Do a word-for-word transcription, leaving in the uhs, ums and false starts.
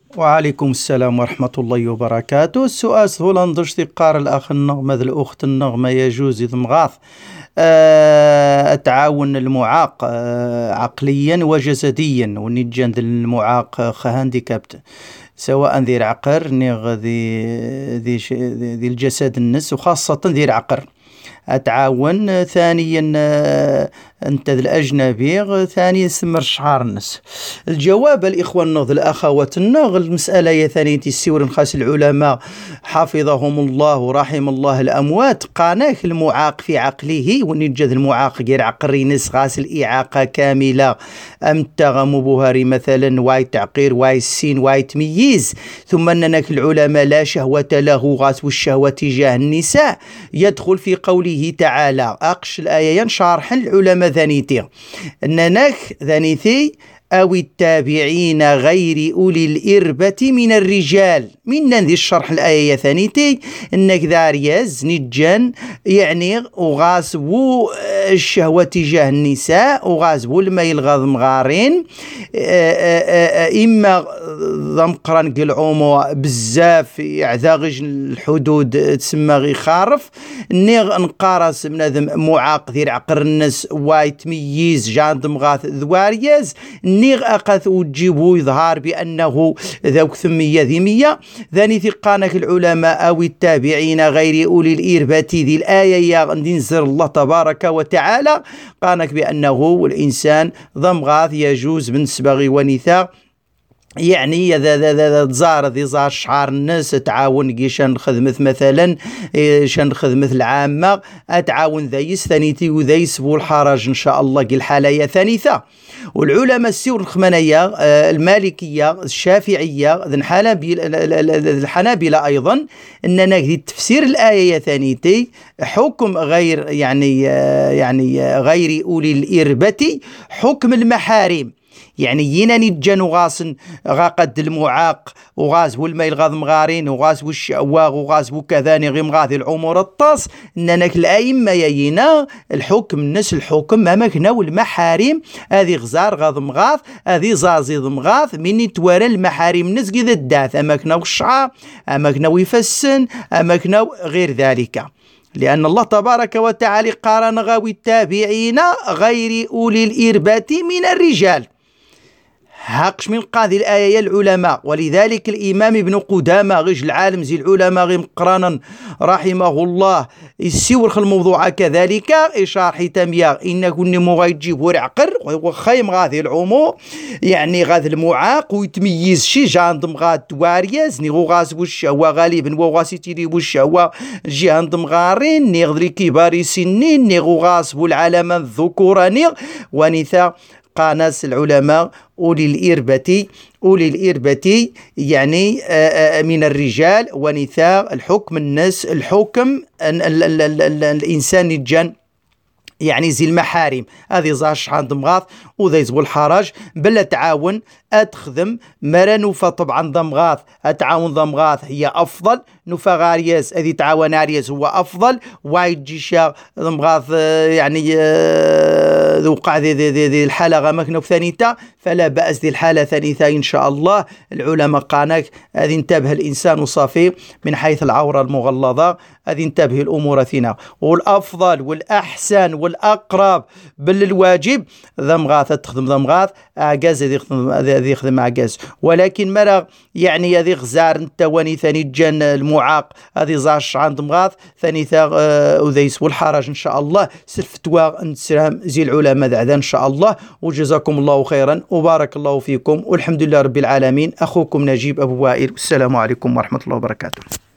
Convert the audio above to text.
وعليكم السلام ورحمة الله وبركاته. السؤال سهول ندرش قار الأخ النغمة ذي الأخت النغمة يجوز إذ مغاث آه التعاون المعاق آه عقليا وجسديا ونجان ذي المعاق هانديكابت سواء ذي العقر نيغ ذي ذي ذي الجسد النس وخاصة ذي العقر أتعاون. ثانيا أنت الأجنبي ثانيا سمر شعار الناس. الجواب الإخوة النغ الأخوات النغ المسألة يا ثانية السور خاص العلماء حفظهم الله ورحم الله الأموات قاناك المعاق في عقله ونجد المعاق غير عقري نس غاس الإعاقة كاملة أم تغم بهاري مثلا واي تعقير واي السين واي تمييز ثم أنك العلماء لا شهوة له غاس والشهوة تجاه النساء يدخل في قوله تعالى أقش الآية شرح العلماء ذانيتي أنك ذانيتي أو التابعين غير أولي الإربة من الرجال من ذي الشرح الآية ثانيتي أنك ذاريز نجان يعني وغاسبو الشهوة تجاه النساء وغاسبو الميل غاض مغارين إما ضمقران قلعومو بزاف يعذاغج الحدود تسمى غي خارف نيغ نقارس من هذا معاق ذي عقر الناس وايتميز جان دمغاث ذواريز نيغ أقث وتجيبو يظهر بأنه ذوك ثمية ذمية ذاني ثقانك العلماء أو التابعين غير أولي الإربة ذي الآية يا ننزل الله تبارك وتعالى قانك بأنه الإنسان ضمغاث يجوز بالنسبة غي ونثاء يعني إذا ذا ذا تزار ذي زار شعار الناس تعاون كيشان خدمة مثلا شان خدمة العامة أتعاون ذيس ثانيتي وذيس بو الحرج إن شاء الله كي الحالة ثانيثة. والعلماء السور الخمانية المالكية الشافعية الحنابلة أيضا أننا في تفسير الآية ثانيتي حكم غير يعني يعني غير أولي الإربة حكم المحارم يعني يناني الجن وغاسن غاقد المعاق وغاز والميل غاض مغارين وغاز والشواغ وغاز وكذاني غيم غاذي العمر الطاس انك الائمه يينا الحكم الناس الحكم ما مكنا والمحارم هذه غزار غاض مغاث هذه زازي مغاث مني توارى المحارم ناس كذا الداث اماكنا والشعار اماكنا ويفسن اماكنا غير ذلك لأن الله تبارك وتعالى قارن غاوي التابعين غير أولي الإربة من الرجال هاقش من قاذي الآية العلماء. ولذلك الإمام ابن قدامة غج العالم زي العلماء غير مقرانا رحمه الله يسيورخ الموضوع كذلك إشار تمياغ إن كن مغيجيب ورعقر وخيم غاذي العمو يعني غاذي المعاق ويتميز شي جاندم غاد دواريز نيغو غاز بوشهوة غالبا وغاسي تيري بوشهوة جاندم غارين نيغذري كباري سنين نيغو غاز بوالعالم الذكوراني ونثا قاناس العلماء أولي الإربة أولي الإربة يعني من الرجال ونثاء الحكم الناس الحكم الإنسان الجن يعني زي المحارم هذه زاش عند مغاث وذا يزبو الحرج بلا تعاون أتخدم مرا نوفا طبعا ضمغاث أتعاون ضمغاث هي أفضل نوفا غارياس هذه تعاون عرياس هو أفضل وايد جيشا ضمغاث يعني ذو قاع ذي ذي ذي الحالة غمكنا ثانيتا فلا بأس ذي الحالة ثانيتا إن شاء الله. العلماء قانك هذه انتبه الإنسان صافي من حيث العورة المغلظة هذه انتبه الأمور ثنا والأفضل والأحسن والأقرب بالواجب ضمغاث تخدم ضمغاث أعجاز هذه يخدم عجاز ولكن مرة يعني هذه غزار انت وني ثاني جن المعاق هذه زاش عند مغاث ثاني ثاغ وذيس والحرج إن شاء الله سلفتوا نسلام زي العلماء ذا إن شاء الله. وجزاكم الله خيرا وبارك الله فيكم والحمد لله رب العالمين. أخوكم نجيب أبو وائل والسلام عليكم ورحمة الله وبركاته.